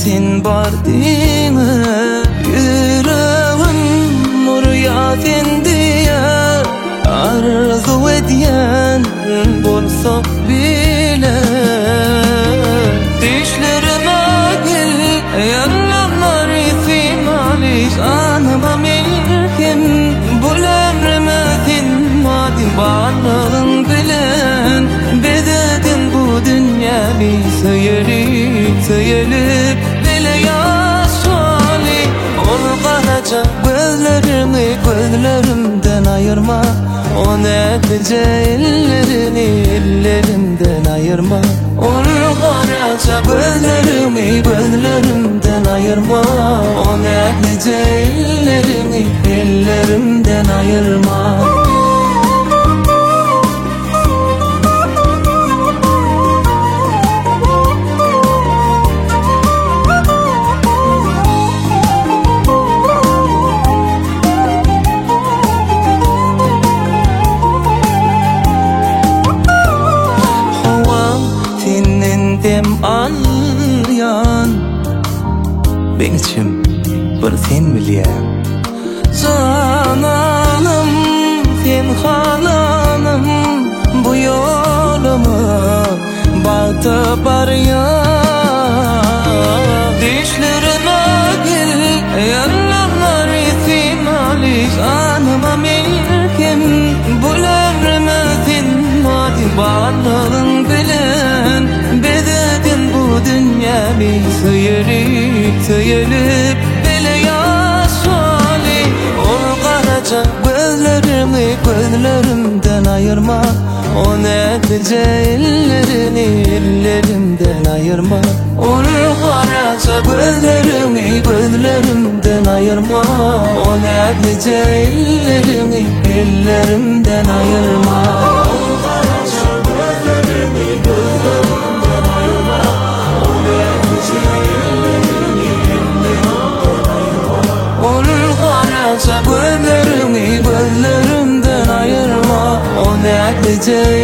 sen bardini yüreğim murya sendiye arzu ediyen bolsa bile düşlerime gel yanlar isimaliş anıma milkim bulemrime sen madin varlığın bilen bededin bu dünya bir seyelip bile yaşali ol karaca gözlerimden ayırma o netice ellerimden ayırma ol karaca gözlerimden ayırma o netice ellerimden ayırma. Dem alyan ben içim bir sen bilýän cananım sen halanım bu yolumu bağda baryan düşlerime gel yanlar isimaliş anıma milkim bulemrime sen madin varlığın bilen bededin bu dünya bir seyelip bile yaşali ol karaca gözlerimden ayırma o netice ellerimden ayırma ol karaca gözlerimden ayırma o netice ellerimden ayırma. Gözlerimden ayırma o netice